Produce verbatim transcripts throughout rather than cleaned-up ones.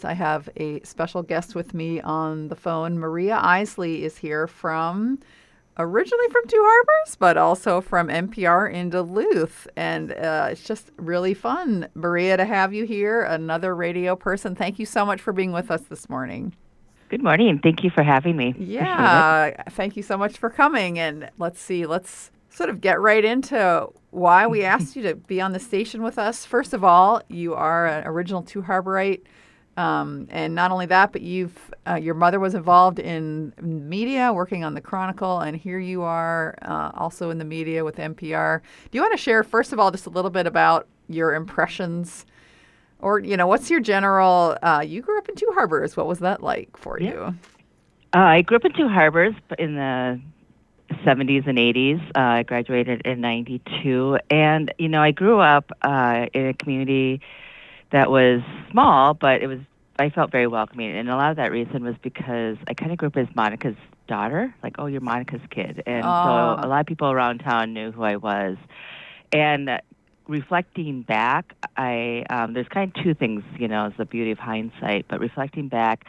I have a special guest with me on the phone. Maria Isley is here from originally from Two Harbors, but also from N P R in Duluth. And uh, it's just really fun, Maria, to have you here, another radio person. Thank you so much for being with us this morning. Good morning. Thank you for having me. Appreciate it. Yeah, thank you so much for coming. And let's see, let's sort of get right into why we asked you to be on the station with us. First of all, you are an original Two Harborite. Um, and not only that, but you've uh, your mother was involved in media, working on the Chronicle, and here you are uh, also in the media with N P R. Do you want to share, first of all, just a little bit about your impressions, or you know, what's your general? Uh, you grew up in Two Harbors. What was that like for Yeah. you? Uh, I grew up in Two Harbors in the seventies and eighties. Uh, I graduated in ninety-two. And, you know, I grew up uh, in a community that was small, but it was I felt very welcoming. And a lot of that reason was because I kind of grew up as Monica's daughter, like, oh, you're Monica's kid. And so a Oh, lot of people around town knew who I was. And uh, reflecting back, I um, there's kind of two things, you know, it's the beauty of hindsight. But reflecting back,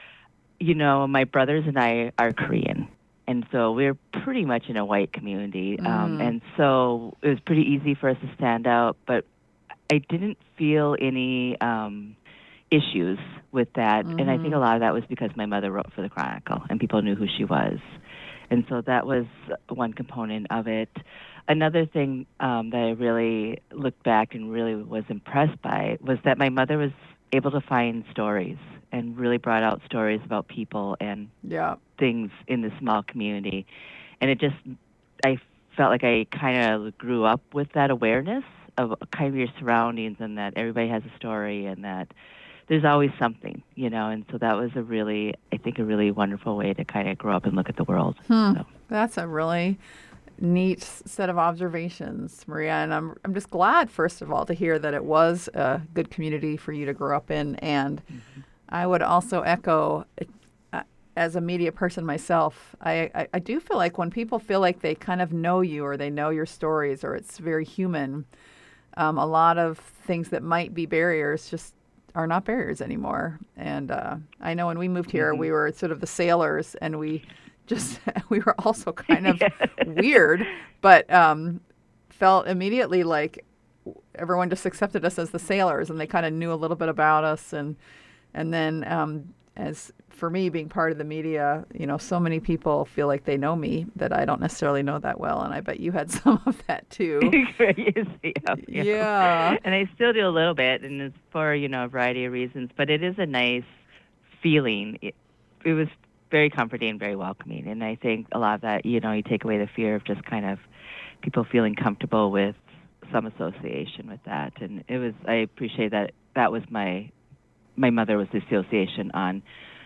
you know, my brothers and I are Korean. And so we're pretty much in a white community. Um, mm, and so it was pretty easy for us to stand out. But I didn't feel any um, issues with that. And I think mm-hmm. a lot of that was because my mother wrote for the Chronicle and people knew who she was. And so that was one component of it. Another thing um, that I really looked back and really was impressed by was that my mother was able to find stories and really brought out stories about people and Yeah. things in the small community. And it just, I felt like I kind of grew up with that awareness of kind of your surroundings and that everybody has a story and that there's always something, you know. And so that was a really, I think, a really wonderful way to kind of grow up and look at the world. Hmm. So. That's a really neat set of observations, Maria. And I'm I'm just glad, first of all, to hear that it was a good community for you to grow up in. And Mm-hmm. I would also echo, uh, as a media person myself, I, I, I do feel like when people feel like they kind of know you or they know your stories or it's very human, um, a lot of things that might be barriers just are not barriers anymore. And uh, I know when we moved here, Mm-hmm. we were sort of the sailors, and we just we were also kind of Yeah. weird, but um, felt immediately like everyone just accepted us as the sailors, and they kind of knew a little bit about us. And and then um, as for me being part of the media, you know, so many people feel like they know me that I don't necessarily know that well, and I bet you had some of that too. Yes, yeah, yeah. Yeah. And I still do a little bit, and it's for, you know, a variety of reasons, but it is a nice feeling. It, it was very comforting, very welcoming, and I think a lot of that, you know, you take away the fear of just kind of people feeling comfortable with some association with that, and it was, I appreciate that that was my, my mother was the association on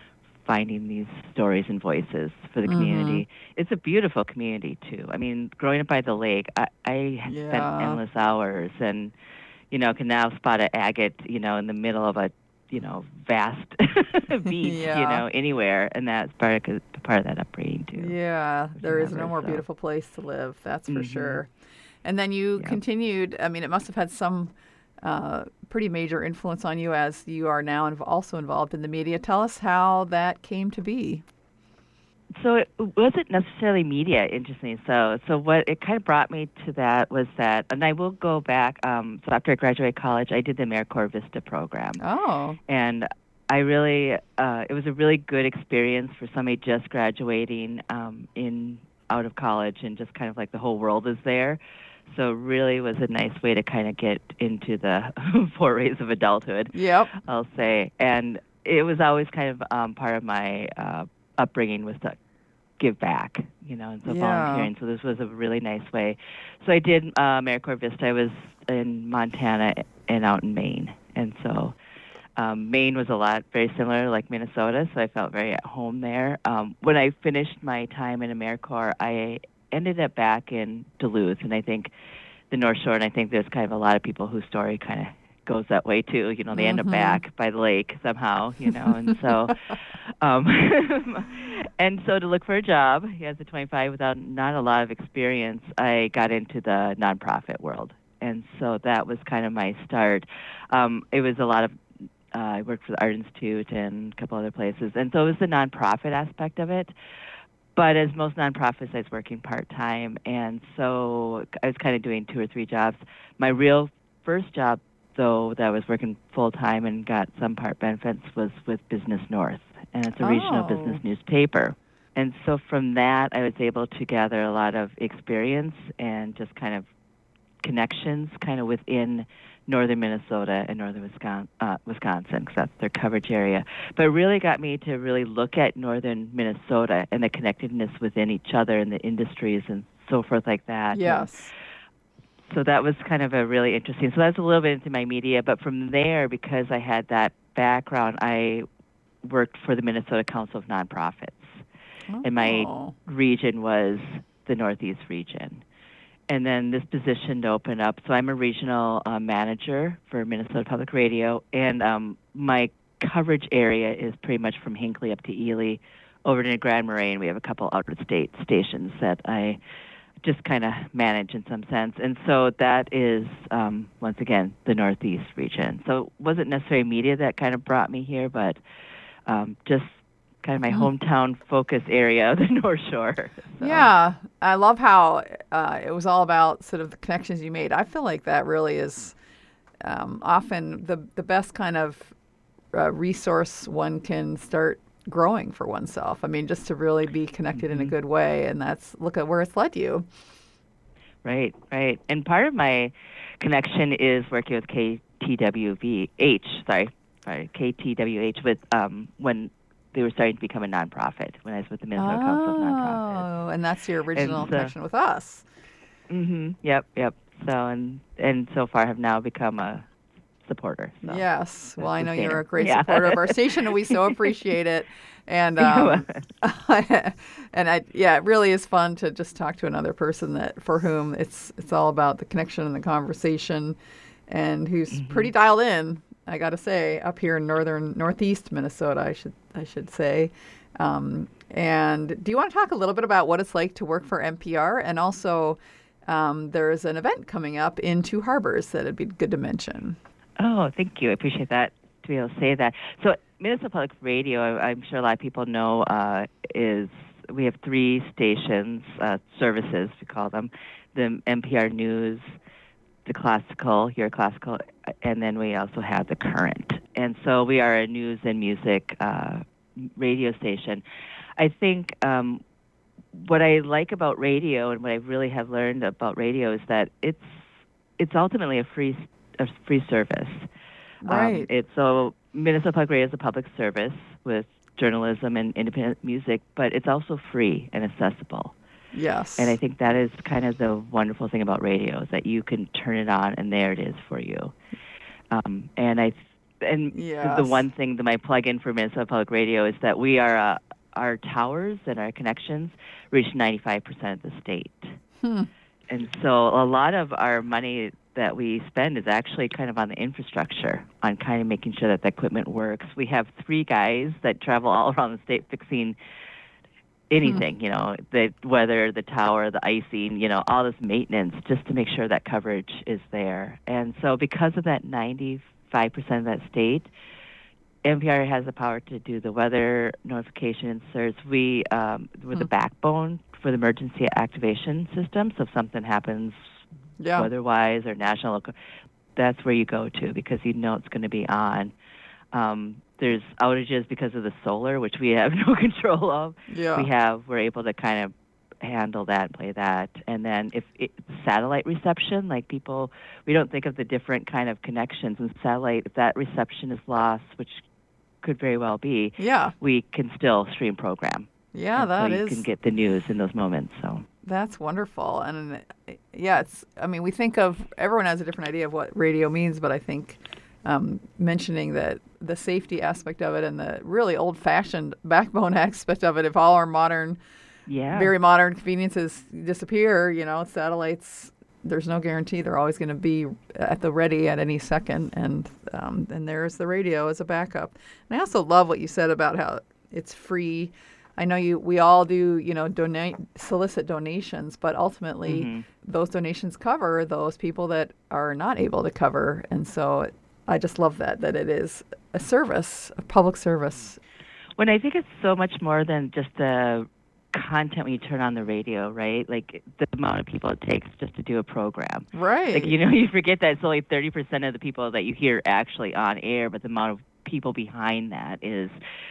finding these stories and voices for the Mm-hmm. community. It's a beautiful community too. I mean, growing up by the lake, I, I spent Yeah. endless hours, and you know, can now spot an agate, you know, in the middle of a, you know, vast beach, you Yeah. know, anywhere, and that's part of part of that upbringing too. Yeah. For There Two is no Harbors, more so. beautiful place to live. That's for Mhm. sure. And then you Yep. continued. I mean, it must have had some uh, pretty major influence on you as you are now inv- also involved in the media. Tell us how that came to be. So it wasn't necessarily media, interesting. So, so what it kind of brought me to that was that, and I will go back. Um, so after I graduated college, I did the AmeriCorps Vista program, Oh. and I really, uh, it was a really good experience for somebody just graduating um, in out of college, and just kind of like the whole world is there. So really was a nice way to kind of get into the forays of adulthood, Yep. I'll say. And it was always kind of um, part of my uh, upbringing was to give back, you know, and so Yeah. volunteering. So this was a really nice way. So I did uh, AmeriCorps Vista. I was in Montana and out in Maine, and so um, Maine was a lot very similar, like Minnesota. So I felt very at home there. Um, when I finished my time in AmeriCorps, I ended up back in Duluth, and I think the North Shore, and I think there's kind of a lot of people whose story kind of goes that way too. You know, they end up Mm-hmm. back by the lake somehow, you know, and so um, and so to look for a job as a twenty-five without not a lot of experience, I got into the nonprofit world, and so that was kind of my start. Um, it was a lot of Uh, I worked for the Art Institute and a couple other places. And so it was the nonprofit aspect of it. But as most nonprofits, I was working part-time. And so I was kind of doing two or three jobs. My real first job, though, that I was working full-time and got some part benefits was with Business North. And it's a regional Oh. business newspaper. And so from that, I was able to gather a lot of experience and just kind of connections kind of within northern Minnesota and northern Wisconsin, uh, Wisconsin, because that's their coverage area. But it really got me to really look at northern Minnesota and the connectedness within each other and the industries and so forth like that. Yes. And so that was kind of a really interesting. So that's a little bit into my media. But from there, because I had that background, I worked for the Minnesota Council of Nonprofits. Oh. And my region was the Northeast region. And then this position opened up. So I'm a regional uh, manager for Minnesota Public Radio, and um, my coverage area is pretty much from Hinckley up to Ely, over to Grand Marais. We have a couple out-of-state stations that I just kind of manage in some sense. And so that is, um, once again, the Northeast region. So it wasn't necessarily media that kind of brought me here, but um, just kind of my hometown focus area of the North Shore. So. Yeah, I love how uh, it was all about sort of the connections you made. I feel like that really is um, often the the best kind of uh, resource one can start growing for oneself. I mean, just to really be connected mm-hmm. in a good way, and that's look at where it's led you. Right, right. And part of my connection is working with K T W V H, sorry, sorry, K T W H with um, when they were starting to become a nonprofit when I was with the Minnesota oh, Council of Nonprofits. Oh, and that's your original and, uh, connection with us. Mm-hmm. Yep, yep. So and and so far have now become a supporter. So yes. Well, I know you're a great yeah. supporter of our station, and we so appreciate it. And um, and I yeah, it really is fun to just talk to another person that for whom it's it's all about the connection and the conversation, and who's mm-hmm. pretty dialed in. I got to say, up here in northern northeast Minnesota, I should I should say. Um, and do you want to talk a little bit about what it's like to work for N P R? And also, um, there's an event coming up in Two Harbors that it'd be good to mention. Oh, thank you. I appreciate that, to be able to say that. So Minnesota Public Radio, I, I'm sure a lot of people know, uh, is we have three stations, uh, services, we call them, the N P R News, the classical, your classical, and then we also have the current. And so we are a news and music uh, radio station. I think um, what I like about radio and what I really have learned about radio is that it's it's ultimately a free a free service. Right. Um, it's so Minnesota Public Radio is a public service with journalism and independent music, but it's also free and accessible. Yes. And I think that is kind of the wonderful thing about radio is that you can turn it on and there it is for you. Um, and I, and yes. the one thing that my plug-in for Minnesota Public Radio is that we are uh, our towers and our connections reach ninety-five percent of the state. Hmm. And so a lot of our money that we spend is actually kind of on the infrastructure, on kind of making sure that the equipment works. We have three guys that travel all around the state fixing anything, Hmm. you know, the weather, the tower, the icing, you know, all this maintenance just to make sure that coverage is there. And so because of that ninety-five percent of that state, N P R has the power to do the weather notification inserts. We, um, we're Hmm. the backbone for the emergency activation system. So if something happens Yeah. weather-wise or national, local, that's where you go to because you know it's going to be on. Um, there's outages because of the solar, which we have no control of. Yeah. We have, we're able to kind of handle that, play that. And then if it, satellite reception, like people, we don't think of the different kind of connections. And satellite, if that reception is lost, which could very well be, Yeah. we can still stream program. Yeah, and that so you is. can get the news in those moments. So That's wonderful. And uh, yeah, it's, I mean, we think of, everyone has a different idea of what radio means, but I think um, mentioning that the safety aspect of it and the really old fashioned backbone aspect of it, if all our modern, yeah, very modern conveniences disappear, you know, satellites, there's no guarantee they're always going to be at the ready at any second. And, um, and there's the radio as a backup. And I also love what you said about how it's free. I know you. We all do, you know, donate, solicit donations, but ultimately, mm-hmm. those donations cover those people that are not able to cover, and so I just love that, that it is a service, a public service. When I think it's so much more than just the content when you turn on the radio, right? Like the amount of people it takes just to do a program. Right. Like, you know, you forget that it's only thirty percent of the people that you hear actually on air, but the amount of people behind that is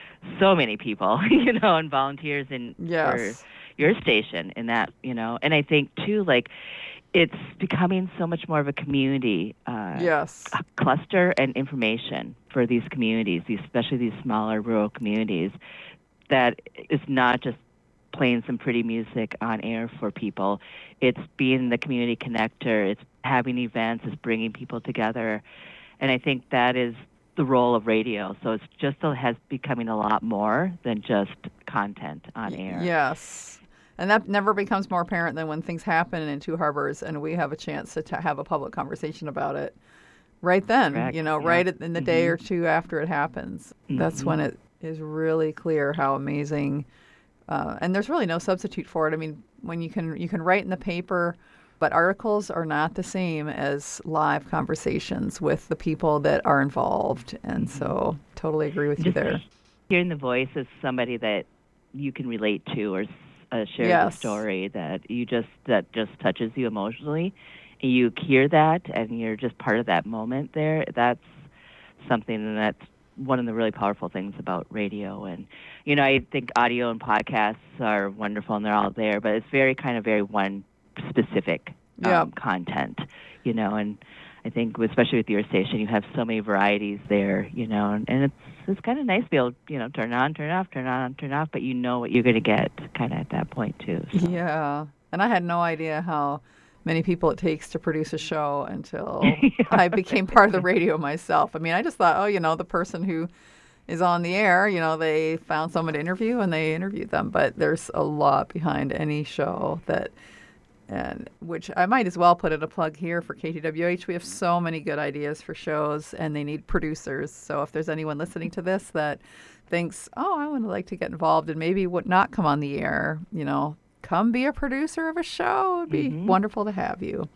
so many people, you know, and volunteers in Yes. for your station and that, you know. And I think, too, like, it's becoming so much more of a community uh, Yes. a cluster and information for these communities, these, especially these smaller rural communities, that is not just playing some pretty music on air for people. It's being the community connector. It's having events. It's bringing people together. And I think that is the role of radio. So it's just a, has becoming a lot more than just content on air. Yes. And that never becomes more apparent than when things happen in Two Harbors and we have a chance to t- have a public conversation about it right then, Correct. you know, Yeah. right in the mm-hmm. day or two after it happens. Mm-hmm. That's when it is really clear how amazing, uh, and there's really no substitute for it. I mean, when you can you can write in the paper, but articles are not the same as live conversations with the people that are involved. And mm-hmm. so totally agree with you there. Hearing the voice of somebody that you can relate to or uh, share yes. the story that you just that just touches you emotionally, and you hear that and you're just part of that moment there, that's something that's one of the really powerful things about radio. And, you know, I think audio and podcasts are wonderful and they're all there, but it's very kind of very one specific um, yeah. content, you know, and I think especially with your station, you have so many varieties there, you know, and, and it's it's kind of nice to be able to, you know, turn on, turn off, turn on, turn off, but you know what you're going to get kind of at that point too. So. Yeah. And I had no idea how many people it takes to produce a show until yeah. I became part of the radio myself. I mean, I just thought, oh, you know, the person who is on the air, you know, they found someone to interview and they interviewed them. But there's a lot behind any show that, and which I might as well put in a plug here for K T W H. We have so many good ideas for shows and they need producers. So if there's anyone listening to this that thinks, oh, I would like to get involved and maybe would not come on the air, you know, come be a producer of a show. It would be mm-hmm. wonderful to have you.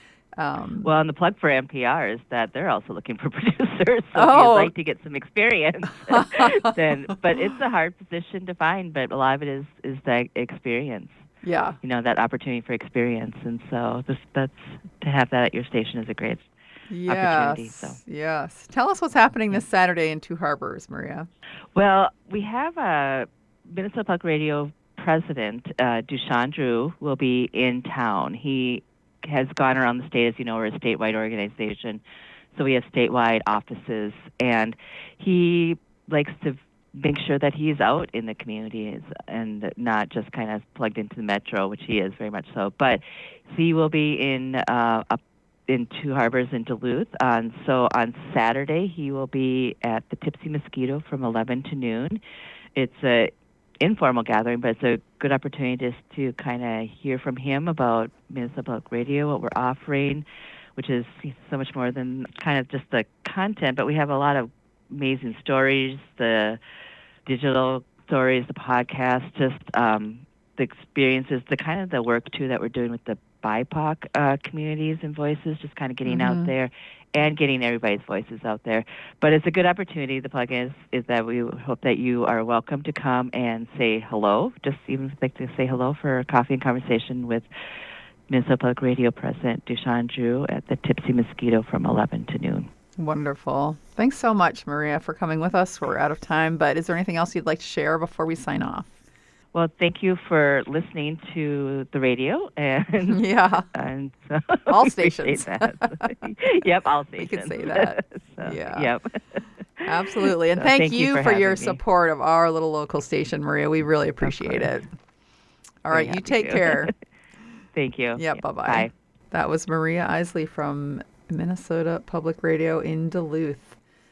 Um, well, and the plug for N P R is that they're also looking for producers. So oh. if you'd like to get some experience, then, but it's a hard position to find, but a lot of it is, is that experience. Yeah. You know, that opportunity for experience. And so this, that's to have that at your station is a great yes. opportunity. So. Yes. Tell us what's happening this Saturday in Two Harbors, Maria. Well, we have a Minnesota Public Radio president, uh, Dushan Drew, will be in town. He has gone around the state. As you know, we're a statewide organization, so we have statewide offices, and he likes to make sure that he's out in the communities and not just kind of plugged into the metro, which he is very much so. But he will be in uh, up in Two Harbors in Duluth. Um, so on Saturday, he will be at the Tipsy Mosquito from eleven to noon. It's a informal gathering, but it's a good opportunity just to kind of hear from him about Minnesota Public Radio, what we're offering, which is so much more than kind of just the content, but we have a lot of amazing stories, the digital stories, the podcast, just um, the experiences, the kind of the work, too, that we're doing with the B I P O C uh, communities and voices, just kind of getting mm-hmm. out there and getting everybody's voices out there. But it's a good opportunity. The plug is, is that we hope that you are welcome to come and say hello, just even like to say hello for a coffee and conversation with Minnesota Public Radio President Dushan Drew at the Tipsy Mosquito from eleven to noon. Wonderful. Thanks so much, Maria, for coming with us. We're out of time, but is there anything else you'd like to share before we sign off? Well, thank you for listening to the radio, and yeah, and so all stations. Yep, all stations. We could say that. so, yeah. Yep. Absolutely, and so thank, thank you, you for, for your me. support of our little local station, Maria. We really appreciate it. All right, Very you take to. care. Thank you. Yep. Yeah, bye-bye. Bye. That was Maria Isley from Minnesota Public Radio in Duluth.